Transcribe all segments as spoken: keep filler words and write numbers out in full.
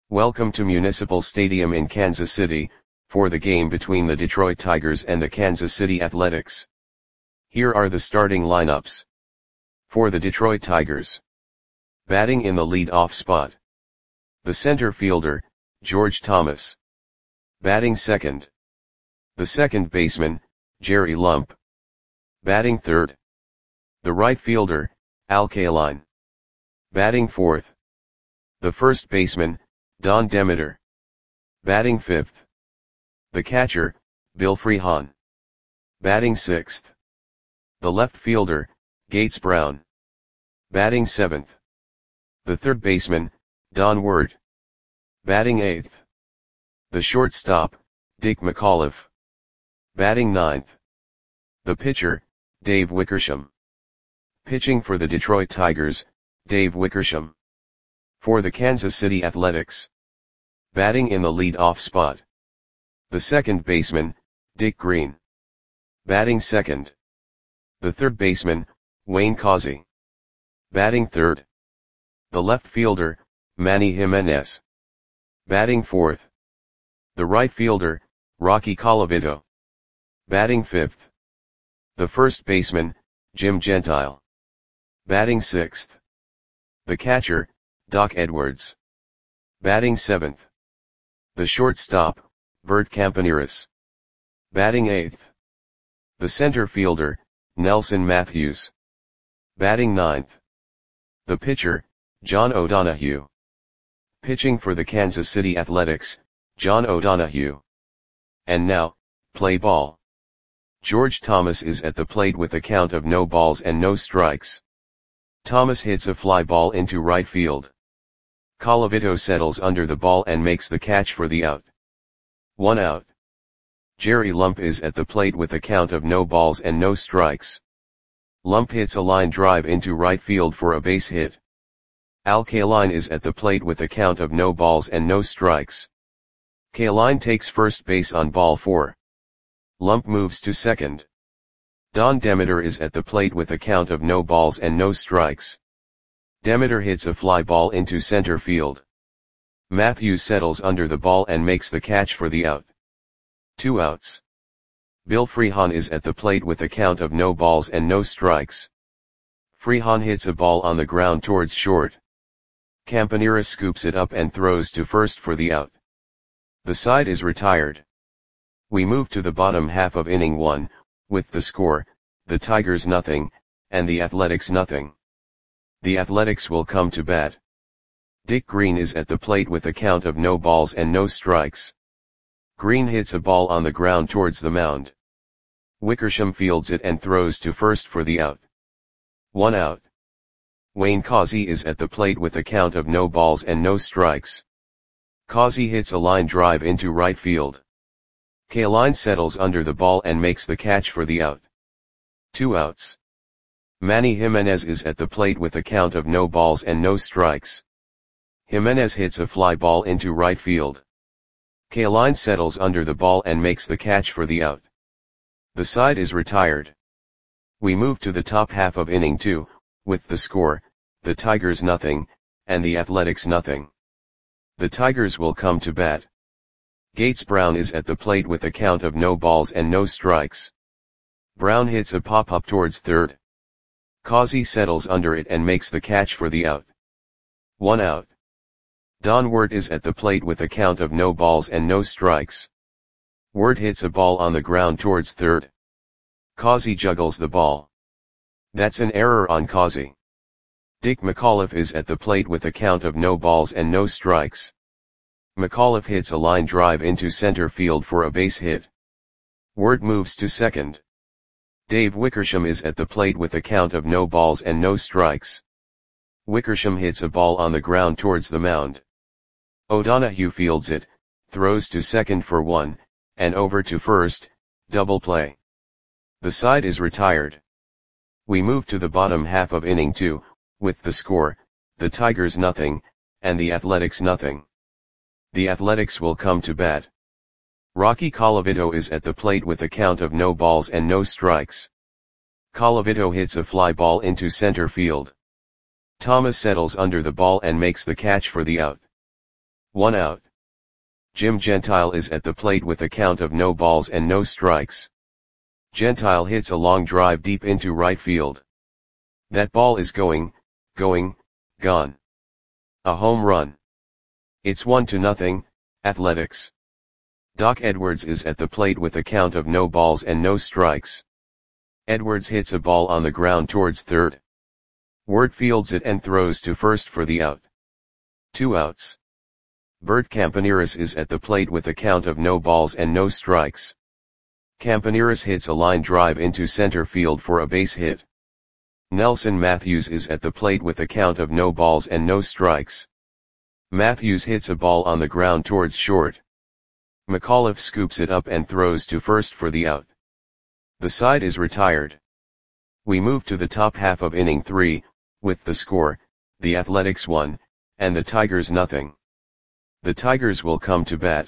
Welcome to Municipal Stadium in Kansas City, for the game between the Detroit Tigers and the Kansas City Athletics. Here are the starting lineups. For the Detroit Tigers. Batting in the lead-off spot. The center fielder, George Thomas. Batting second. The second baseman, Jerry Lump. Batting third. The right fielder, Al Kaline. Batting fourth. The first baseman, Don Demeter. Batting fifth. The catcher, Bill Freehan. Batting sixth. The left fielder, Gates Brown. Batting seventh. The third baseman, Don Ward. Batting eighth. The shortstop, Dick McAuliffe. Batting ninth. The pitcher, Dave Wickersham. Pitching for the Detroit Tigers, Dave Wickersham. For the Kansas City Athletics. Batting in the lead-off spot. The second baseman, Dick Green. Batting second. The third baseman, Wayne Causey. Batting third. The left fielder, Manny Jimenez. Batting fourth. The right fielder, Rocky Colavito. Batting fifth. The first baseman, Jim Gentile. Batting sixth. The catcher, Doc Edwards. Batting seventh. The shortstop, Bert Campaneris. Batting eighth. The center fielder, Nelson Matthews. Batting ninth. The pitcher, John O'Donohue. Pitching for the Kansas City Athletics, John O'Donohue. And now, play ball. George Thomas is at the plate with a count of no balls and no strikes. Thomas hits a fly ball into right field. Colavito settles under the ball and makes the catch for the out. One out. Jerry Lump is at the plate with a count of no balls and no strikes. Lump hits a line drive into right field for a base hit. Al Kaline is at the plate with a count of no balls and no strikes. Kaline takes first base on ball four. Lump moves to second. Don Demeter is at the plate with a count of no balls and no strikes. Demeter hits a fly ball into center field. Matthews settles under the ball and makes the catch for the out. Two outs. Bill Freehan is at the plate with a count of no balls and no strikes. Freehan hits a ball on the ground towards short. Campaneris scoops it up and throws to first for the out. The side is retired. We move to the bottom half of inning one, with the score, the Tigers nothing, and the Athletics nothing. The Athletics will come to bat. Dick Green is at the plate with a count of no balls and no strikes. Green hits a ball on the ground towards the mound. Wickersham fields it and throws to first for the out. One out. Wayne Causey is at the plate with a count of no balls and no strikes. Causey hits a line drive into right field. Kaline settles under the ball and makes the catch for the out. Two outs. Manny Jimenez is at the plate with a count of no balls and no strikes. Jimenez hits a fly ball into right field. Kaline settles under the ball and makes the catch for the out. The side is retired. We move to the top half of inning two, with the score, the Tigers nothing, and the Athletics nothing. The Tigers will come to bat. Gates Brown is at the plate with a count of no balls and no strikes. Brown hits a pop-up towards third. Causey settles under it and makes the catch for the out. One out. Don Ward is at the plate with a count of no balls and no strikes. Ward hits a ball on the ground towards third. Causey juggles the ball. That's an error on Causey. Dick McAuliffe is at the plate with a count of no balls and no strikes. McAuliffe hits a line drive into center field for a base hit. Ward moves to second. Dave Wickersham is at the plate with a count of no balls and no strikes. Wickersham hits a ball on the ground towards the mound. O'Donohue fields it, throws to second for one, and over to first, double play. The side is retired. We move to the bottom half of inning two, with the score, the Tigers nothing, and the Athletics nothing. The Athletics will come to bat. Rocky Colavito is at the plate with a count of no balls and no strikes. Colavito hits a fly ball into center field. Thomas settles under the ball and makes the catch for the out. One out. Jim Gentile is at the plate with a count of no balls and no strikes. Gentile hits a long drive deep into right field. That ball is going, going, gone. A home run. It's one to nothing, Athletics. Doc Edwards is at the plate with a count of no balls and no strikes. Edwards hits a ball on the ground towards third. Wirt fields it and throws to first for the out. Two outs. Bert Campaneris is at the plate with a count of no balls and no strikes. Campaneris hits a line drive into center field for a base hit. Nelson Matthews is at the plate with a count of no balls and no strikes. Matthews hits a ball on the ground towards short. McAuliffe scoops it up and throws to first for the out. The side is retired. We move to the top half of inning three, with the score, the Athletics one, and the Tigers nothing. The Tigers will come to bat.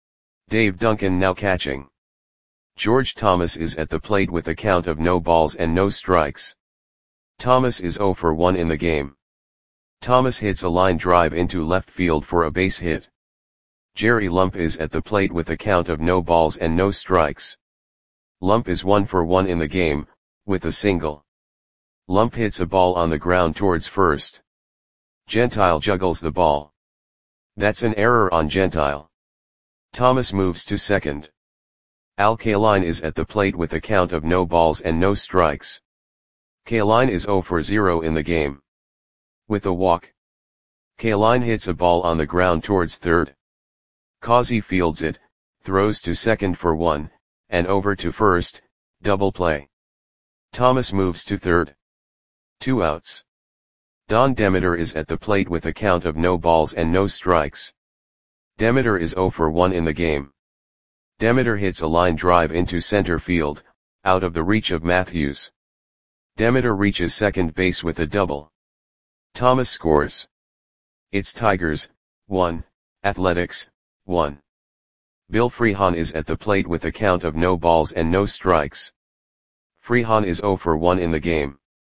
Dave Duncan now catching. George Thomas is at the plate with a count of no balls and no strikes. Thomas is oh for one in the game. Thomas hits a line drive into left field for a base hit. Jerry Lump is at the plate with a count of no balls and no strikes. Lump is one for one in the game, with a single. Lump hits a ball on the ground towards first. Gentile juggles the ball. That's an error on Gentile. Thomas moves to second. Al Kaline is at the plate with a count of no balls and no strikes. Kaline is oh for zero in the game. With a walk. Kaline hits a ball on the ground towards third. Causey fields it, throws to second for one, and over to first, double play. Thomas moves to third. Two outs. Don Demeter is at the plate with a count of no balls and no strikes. Demeter is oh for one in the game. Demeter hits a line drive into center field, out of the reach of Matthews. Demeter reaches second base with a double. Thomas scores. It's Tigers, one, Athletics, one. Bill Freehan is at the plate with a count of no balls and no strikes. Freehan is oh for one in the game.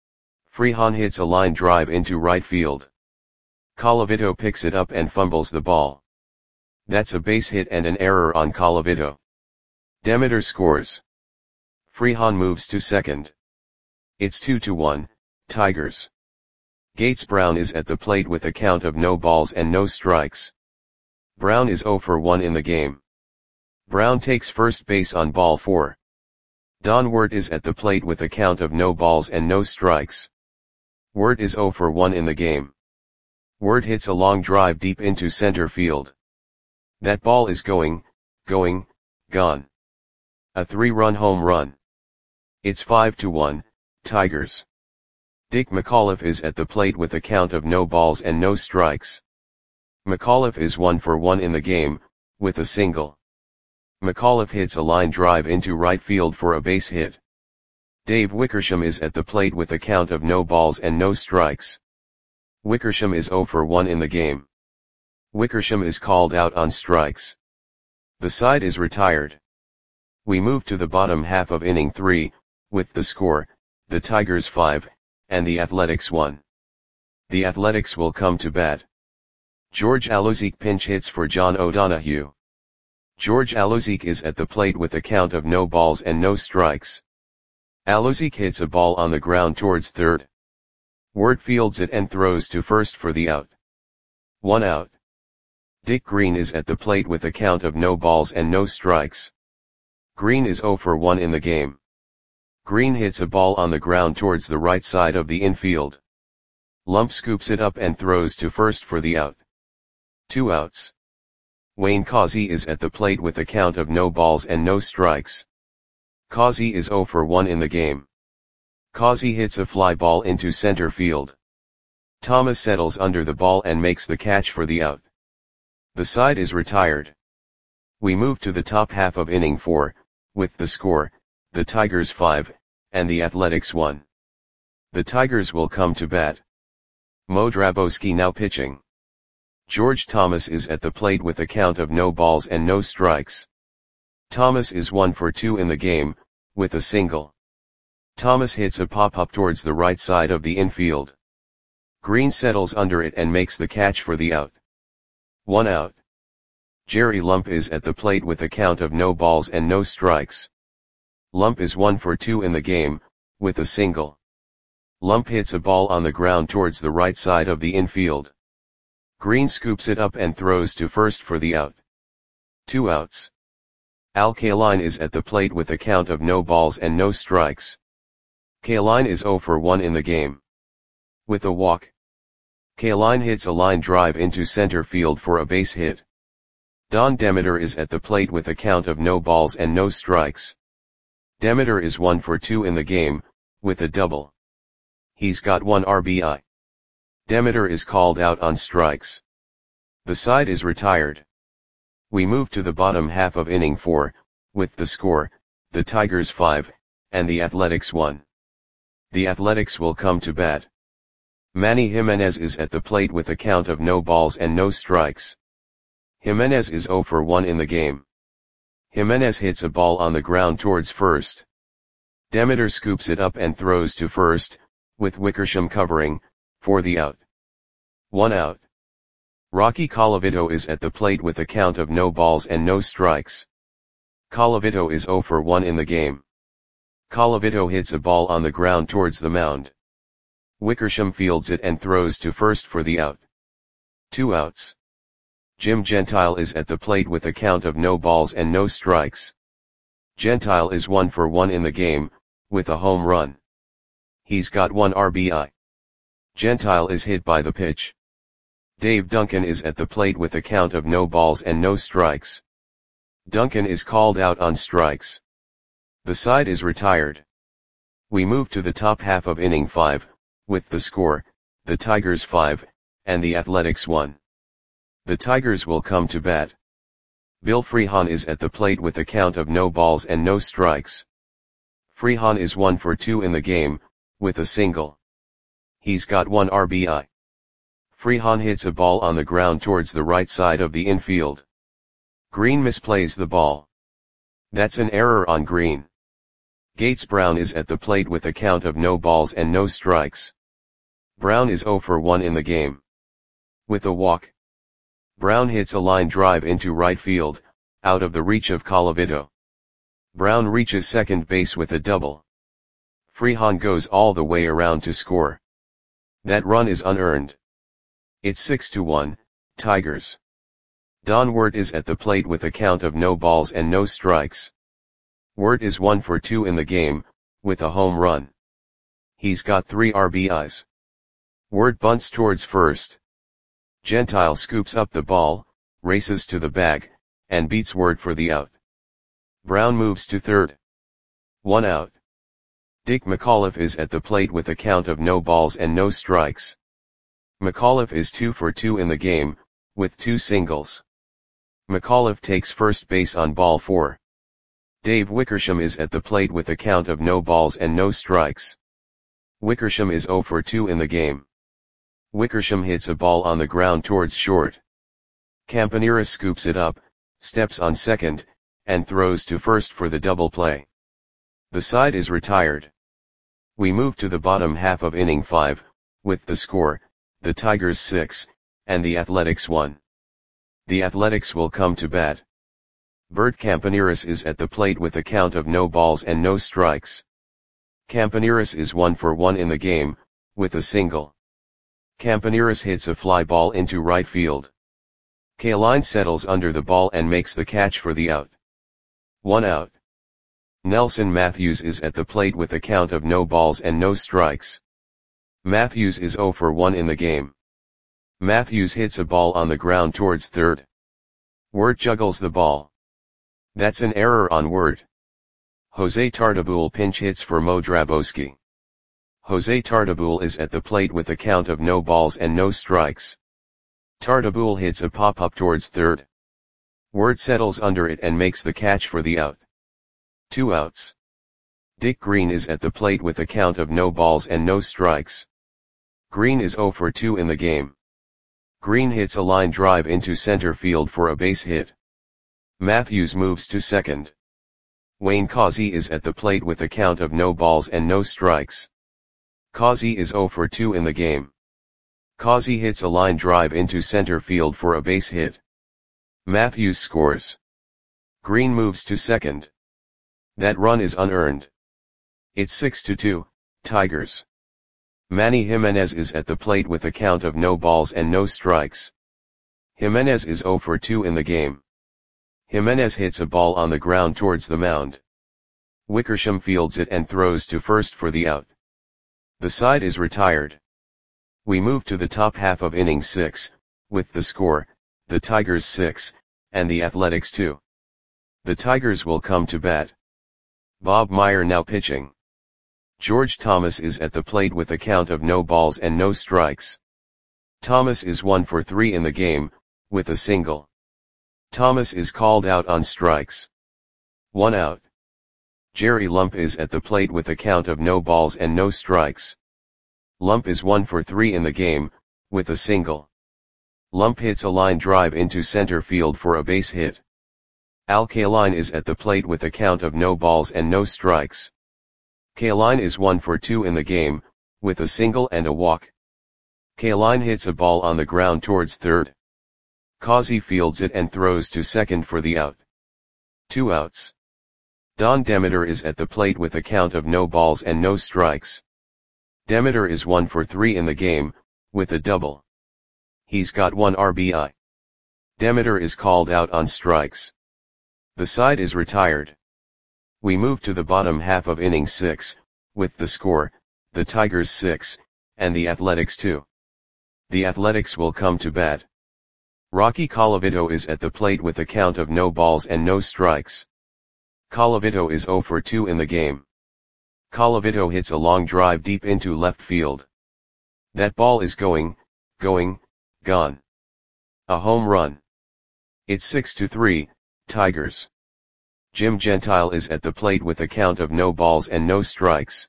Freehan hits a line drive into right field. Colavito picks it up and fumbles the ball. That's a base hit and an error on Colavito. Demeter scores. Freehan moves to second. It's two to one, Tigers. Gates Brown is at the plate with a count of no balls and no strikes. Brown is oh for one in the game. Brown takes first base on ball four. Don Wirt is at the plate with a count of no balls and no strikes. Wirt is oh for one in the game. Wirt hits a long drive deep into center field. That ball is going, going, gone. A three-run home run. It's five to one, Tigers. Dick McAuliffe is at the plate with a count of no balls and no strikes. McAuliffe is one for one in the game, with a single. McAuliffe hits a line drive into right field for a base hit. Dave Wickersham is at the plate with a count of no balls and no strikes. Wickersham is oh for one in the game. Wickersham is called out on strikes. The side is retired. We move to the bottom half of inning three, with the score, the Tigers five, and the Athletics one. The Athletics will come to bat. George Alozique pinch hits for John O'Donohue. George Alozique is at the plate with a count of no balls and no strikes. Alozique hits a ball on the ground towards third. Wirt fields it and throws to first for the out. One out. Dick Green is at the plate with a count of no balls and no strikes. Green is oh for one in the game. Green hits a ball on the ground towards the right side of the infield. Lump scoops it up and throws to first for the out. Two outs. Wayne Causey is at the plate with a count of no balls and no strikes. Causey is oh for one in the game. Causey hits a fly ball into center field. Thomas settles under the ball and makes the catch for the out. The side is retired. We move to the top half of inning four, with the score, the Tigers five, and the Athletics one. The Tigers will come to bat. Mo Drabowski now pitching. George Thomas is at the plate with a count of no balls and no strikes. Thomas is one for two in the game, with a single. Thomas hits a pop-up towards the right side of the infield. Green settles under it and makes the catch for the out. One out. Jerry Lump is at the plate with a count of no balls and no strikes. Lump is one for two in the game, with a single. Lump hits a ball on the ground towards the right side of the infield. Green scoops it up and throws to first for the out. Two outs. Al Kaline is at the plate with a count of no balls and no strikes. Kaline is zero for one in the game. With a walk. Kaline hits a line drive into center field for a base hit. Don Demeter is at the plate with a count of no balls and no strikes. Demeter is one for two in the game, with a double. He's got one R B I. Demeter is called out on strikes. The side is retired. We move to the bottom half of inning four, with the score, the Tigers five, and the Athletics one. The Athletics will come to bat. Manny Jimenez is at the plate with a count of no balls and no strikes. Jimenez is zero for one in the game. Jimenez hits a ball on the ground towards first. Demeter scoops it up and throws to first, with Wickersham covering, for the out. One out. Rocky Colavito is at the plate with a count of no balls and no strikes. Colavito is zero for one in the game. Colavito hits a ball on the ground towards the mound. Wickersham fields it and throws to first for the out. Two outs. Jim Gentile is at the plate with a count of no balls and no strikes. Gentile is one for one in the game, with a home run. He's got one R B I. Gentile is hit by the pitch. Dave Duncan is at the plate with a count of no balls and no strikes. Duncan is called out on strikes. The side is retired. We move to the top half of inning five, with the score, the Tigers five, and the Athletics one. The Tigers will come to bat. Bill Freehan is at the plate with a count of no balls and no strikes. Freehan is one for two in the game, with a single. He's got one R B I. Freehan hits a ball on the ground towards the right side of the infield. Green misplays the ball. That's an error on Green. Gates Brown is at the plate with a count of no balls and no strikes. Brown is zero for one in the game. With a walk. Brown hits a line drive into right field, out of the reach of Colavito. Brown reaches second base with a double. Freehan goes all the way around to score. That run is unearned. It's six to one, Tigers. Don Wirt is at the plate with a count of no balls and no strikes. Wirt is one for two in the game, with a home run. He's got three R B Is. Wirt bunts towards first. Gentile scoops up the ball, races to the bag, and beats Wirt for the out. Brown moves to third. One out. Dick McAuliffe is at the plate with a count of no balls and no strikes. McAuliffe is two for two in the game, with two singles. McAuliffe takes first base on ball four. Dave Wickersham is at the plate with a count of no balls and no strikes. Wickersham is zero for two in the game. Wickersham hits a ball on the ground towards short. Campaneris scoops it up, steps on second, and throws to first for the double play. The side is retired. We move to the bottom half of inning five, with the score, the Tigers six, and the Athletics one. The Athletics will come to bat. Bert Campaneris is at the plate with a count of no balls and no strikes. Campaneris is one for one in the game, with a single. Campaneris hits a fly ball into right field. Kaline settles under the ball and makes the catch for the out. One out. Nelson Matthews is at the plate with a count of no balls and no strikes. Matthews is zero for one in the game. Matthews hits a ball on the ground towards third. Wirt juggles the ball. That's an error on Wirt. Jose Tartabull pinch hits for Mo Drabowski. Jose Tartabull is at the plate with a count of no balls and no strikes. Tartabull hits a pop-up towards third. Wirt settles under it and makes the catch for the out. Two outs. Dick Green is at the plate with a count of no balls and no strikes. Green is zero for two in the game. Green hits a line drive into center field for a base hit. Matthews moves to second. Wayne Causey is at the plate with a count of no balls and no strikes. Causey is zero for two in the game. Causey hits a line drive into center field for a base hit. Matthews scores. Green moves to second. That run is unearned. It's six to two, Tigers. Manny Jimenez is at the plate with a count of no balls and no strikes. Jimenez is zero for two in the game. Jimenez hits a ball on the ground towards the mound. Wickersham fields it and throws to first for the out. The side is retired. We move to the top half of inning six, with the score, the Tigers six, and the Athletics two. The Tigers will come to bat. Bob Meyer now pitching. George Thomas is at the plate with a count of no balls and no strikes. Thomas is one for three in the game, with a single. Thomas is called out on strikes. One out. Jerry Lump is at the plate with a count of no balls and no strikes. Lump is one for three in the game, with a single. Lump hits a line drive into center field for a base hit. Al Kaline is at the plate with a count of no balls and no strikes. Kaline is one for two in the game, with a single and a walk. Kaline hits a ball on the ground towards third. Causey fields it and throws to second for the out. Two outs. Don Demeter is at the plate with a count of no balls and no strikes. Demeter is one for three in the game, with a double. He's got one R B I. Demeter is called out on strikes. The side is retired. We move to the bottom half of inning six, with the score, the Tigers six, and the Athletics two. The Athletics will come to bat. Rocky Colavito is at the plate with a count of no balls and no strikes. Colavito is zero for two in the game. Colavito hits a long drive deep into left field. That ball is going, going, gone. A home run. It's six to three, Tigers. Jim Gentile is at the plate with a count of no balls and no strikes.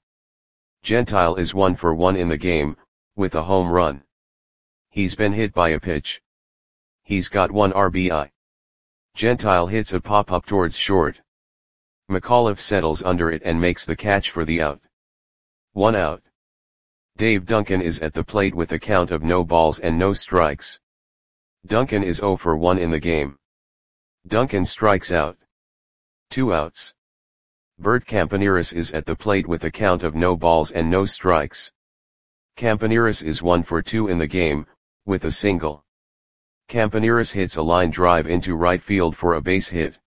Gentile is one for one in the game, with a home run. He's been hit by a pitch. He's got one R B I. Gentile hits a pop-up towards short. McAuliffe settles under it and makes the catch for the out. One out. Dave Duncan is at the plate with a count of no balls and no strikes. Duncan is zero for one in the game. Duncan strikes out. Two outs. Bert Campaneris is at the plate with a count of no balls and no strikes. Campaneris is one for two in the game, with a single. Campaneris hits a line drive into right field for a base hit.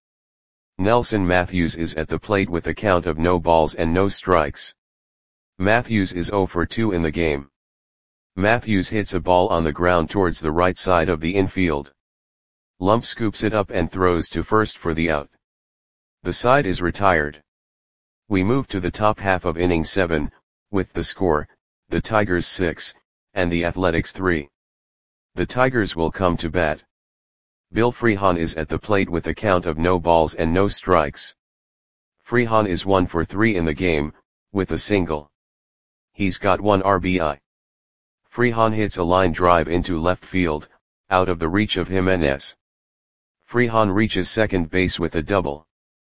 Nelson Matthews is at the plate with a count of no balls and no strikes. Matthews is zero for two in the game. Matthews hits a ball on the ground towards the right side of the infield. Lump scoops it up and throws to first for the out. The side is retired. We move to the top half of inning seven, with the score, the Tigers six, and the Athletics three. The Tigers will come to bat. Bill Freehan is at the plate with a count of no balls and no strikes. Freehan is one for three in the game, with a single. He's got one R B I. Freehan hits a line drive into left field, out of the reach of Jimenez. Freehan reaches second base with a double.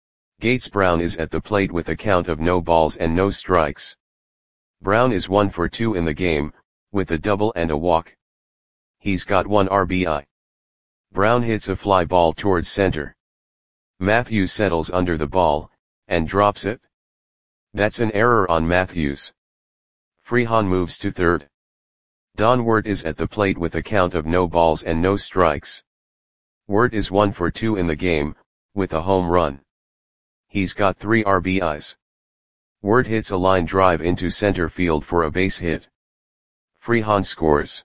Gates Brown is at the plate with a count of no balls and no strikes. Brown is one for two in the game, with a double and a walk. He's got one R B I. Brown hits a fly ball towards center. Matthews settles under the ball, and drops it. That's an error on Matthews. Freehan moves to third. Don Wirt is at the plate with a count of no balls and no strikes. Wirt is one for two in the game, with a home run. He's got three R B Is. Wirt hits a line drive into center field for a base hit. Freehan scores.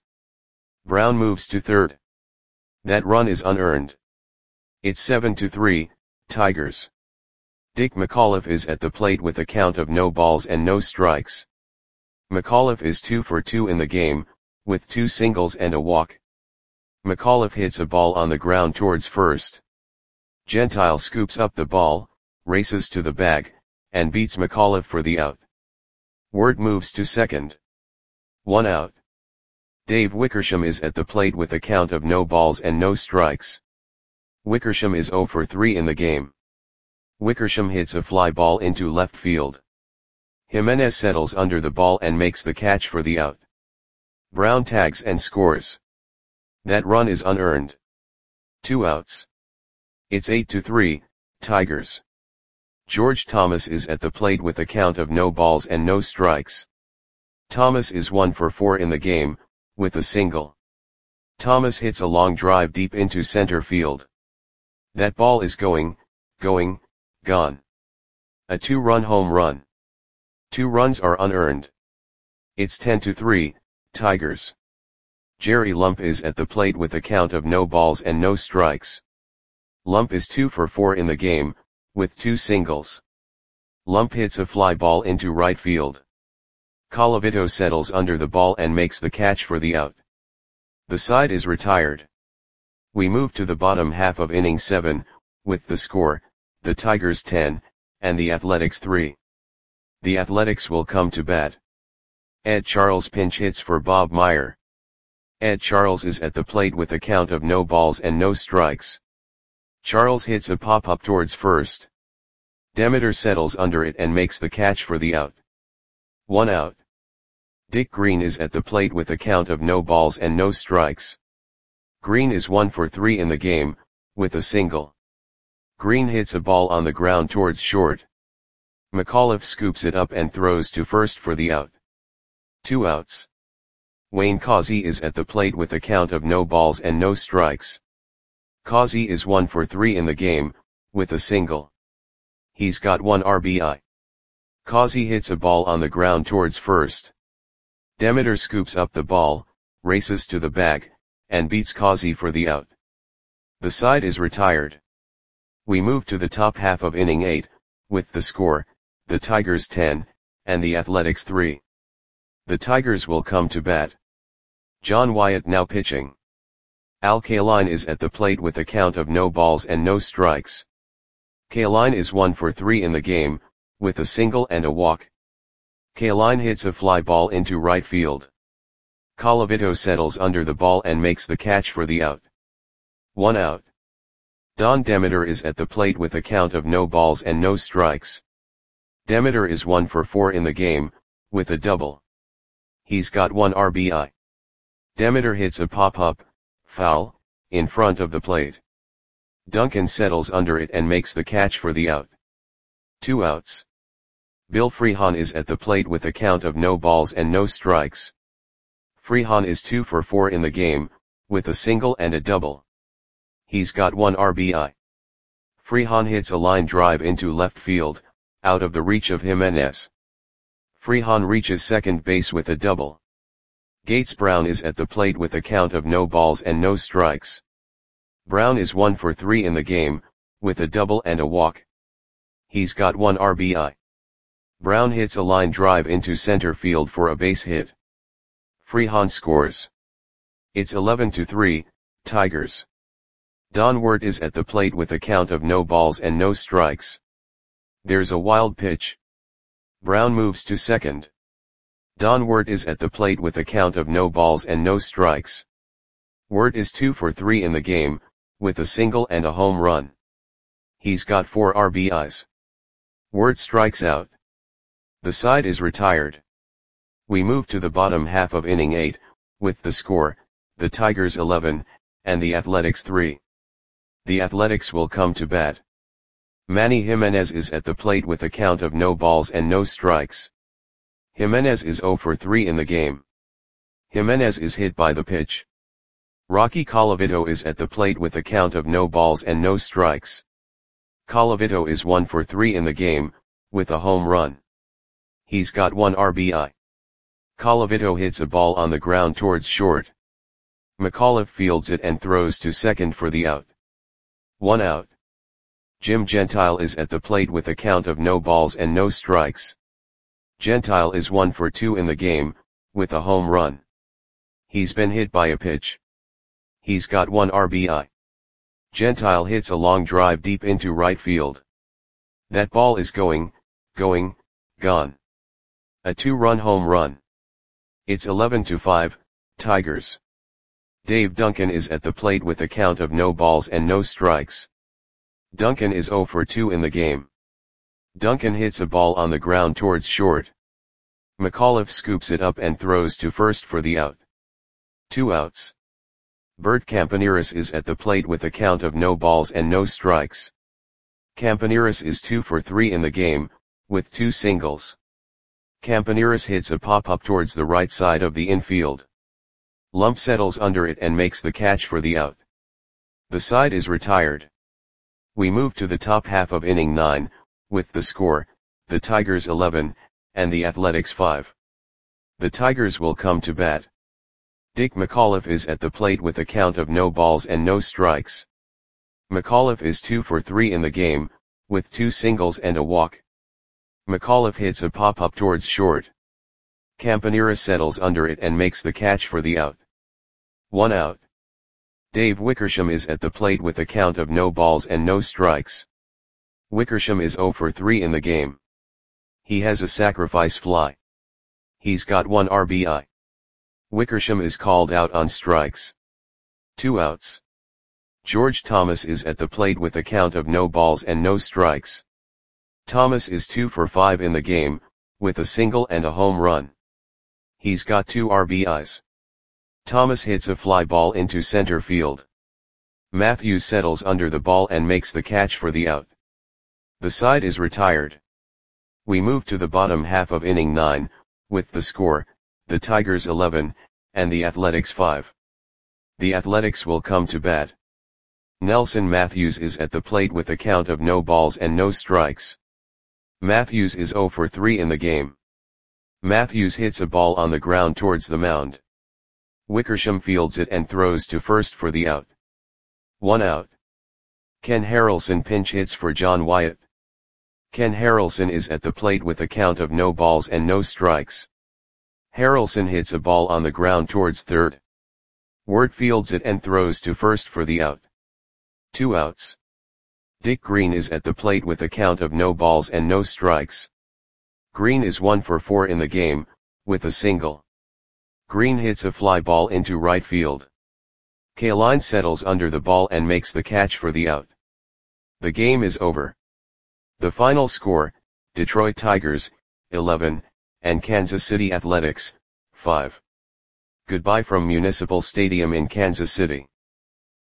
Brown moves to third. That run is unearned. It's seven to three, Tigers. Dick McAuliffe is at the plate with a count of no balls and no strikes. McAuliffe is two for two in the game, with two singles and a walk. McAuliffe hits a ball on the ground towards first. Gentile scoops up the ball, races to the bag, and beats McAuliffe for the out. Wirt moves to second. One out. Dave Wickersham is at the plate with a count of no balls and no strikes. Wickersham is zero for three in the game. Wickersham hits a fly ball into left field. Jimenez settles under the ball and makes the catch for the out. Brown tags and scores. That run is unearned. Two outs. It's eight to three, Tigers. George Thomas is at the plate with a count of no balls and no strikes. Thomas is one for four in the game, with a single. Thomas hits a long drive deep into center field. That ball is going, going, gone. A two-run home run. Two runs are unearned. It's ten to three, Tigers. Jerry Lump is at the plate with a count of no balls and no strikes. Lump is two for four in the game, with two singles. Lump hits a fly ball into right field. Colavito settles under the ball and makes the catch for the out. The side is retired. We move to the bottom half of inning seven, with the score, the Tigers ten, and the Athletics three. The Athletics will come to bat. Ed Charles pinch hits for Bob Meyer. Ed Charles is at the plate with a count of no balls and no strikes. Charles hits a pop-up towards first. Demeter settles under it and makes the catch for the out. One out. Dick Green is at the plate with a count of no balls and no strikes. Green is one for three in the game, with a single. Green hits a ball on the ground towards short. McAuliffe scoops it up and throws to first for the out. Two outs. Wayne Causey is at the plate with a count of no balls and no strikes. Causey is one for three in the game, with a single. He's got one R B I. Causey hits a ball on the ground towards first. Demeter scoops up the ball, races to the bag, and beats Causey for the out. The side is retired. We move to the top half of inning eight, with the score, the Tigers ten, and the Athletics three. The Tigers will come to bat. John Wyatt now pitching. Al Kaline is at the plate with a count of no balls and no strikes. Kaline is one for three in the game, with a single and a walk. Kaline hits a fly ball into right field. Colavito settles under the ball and makes the catch for the out. One out. Don Demeter is at the plate with a count of no balls and no strikes. Demeter is one for four in the game, with a double. He's got one R B I. Demeter hits a pop-up, foul, in front of the plate. Duncan settles under it and makes the catch for the out. Two outs. Bill Freehan is at the plate with a count of no balls and no strikes. Freehan is two for four in the game, with a single and a double. He's got one R B I. Freehan hits a line drive into left field, out of the reach of Jimenez. Freehan reaches second base with a double. Gates Brown is at the plate with a count of no balls and no strikes. Brown is one for three in the game, with a double and a walk. He's got one R B I. Brown hits a line drive into center field for a base hit. Freehan scores. It's eleven to three, Tigers. Don Wirt is at the plate with a count of no balls and no strikes. There's a wild pitch. Brown moves to second. Don Wirt is at the plate with a count of no balls and no strikes. Wirt is two for three in the game, with a single and a home run. He's got four R B Is. Wirt strikes out. The side is retired. We move to the bottom half of inning eight, with the score, the Tigers eleven, and the Athletics three. The Athletics will come to bat. Manny Jimenez is at the plate with a count of no balls and no strikes. Jimenez is zero for three in the game. Jimenez is hit by the pitch. Rocky Colavito is at the plate with a count of no balls and no strikes. Colavito is one for three in the game, with a home run. He's got one R B I. Colavito hits a ball on the ground towards short. McAuliffe fields it and throws to second for the out. One out. Jim Gentile is at the plate with a count of no balls and no strikes. Gentile is one for two in the game, with a home run. He's been hit by a pitch. He's got one R B I. Gentile hits a long drive deep into right field. That ball is going, going, gone. A two-run home run. It's eleven to five, Tigers. Dave Duncan is at the plate with a count of no balls and no strikes. Duncan is zero for two in the game. Duncan hits a ball on the ground towards short. McAuliffe scoops it up and throws to first for the out. Two outs. Bert Campaneris is at the plate with a count of no balls and no strikes. Campaneris is two for three in the game, with two singles. Campaneris hits a pop-up towards the right side of the infield. Lump settles under it and makes the catch for the out. The side is retired. We move to the top half of inning nine, with the score, the Tigers eleven, and the Athletics five. The Tigers will come to bat. Dick McAuliffe is at the plate with a count of no balls and no strikes. McAuliffe is two for three in the game, with two singles and a walk. McAuliffe hits a pop-up towards short. Campaneris settles under it and makes the catch for the out. One out. Dave Wickersham is at the plate with a count of no balls and no strikes. Wickersham is zero for three in the game. He has a sacrifice fly. He's got one R B I. Wickersham is called out on strikes. Two outs. George Thomas is at the plate with a count of no balls and no strikes. Thomas is two for five in the game, with a single and a home run. He's got two R B Is. Thomas hits a fly ball into center field. Matthews settles under the ball and makes the catch for the out. The side is retired. We move to the bottom half of inning nine, with the score, the Tigers eleven, and the Athletics five. The Athletics will come to bat. Nelson Matthews is at the plate with a count of no balls and no strikes. Matthews is zero for three in the game. Matthews hits a ball on the ground towards the mound. Wickersham fields it and throws to first for the out. One out. Ken Harrelson pinch hits for John Wyatt. Ken Harrelson is at the plate with a count of no balls and no strikes. Harrelson hits a ball on the ground towards third. Wirt fields it and throws to first for the out. Two outs. Dick Green is at the plate with a count of no balls and no strikes. Green is one for four in the game, with a single. Green hits a fly ball into right field. Kaline settles under the ball and makes the catch for the out. The game is over. The final score, Detroit Tigers, eleven, and Kansas City Athletics, five. Goodbye from Municipal Stadium in Kansas City.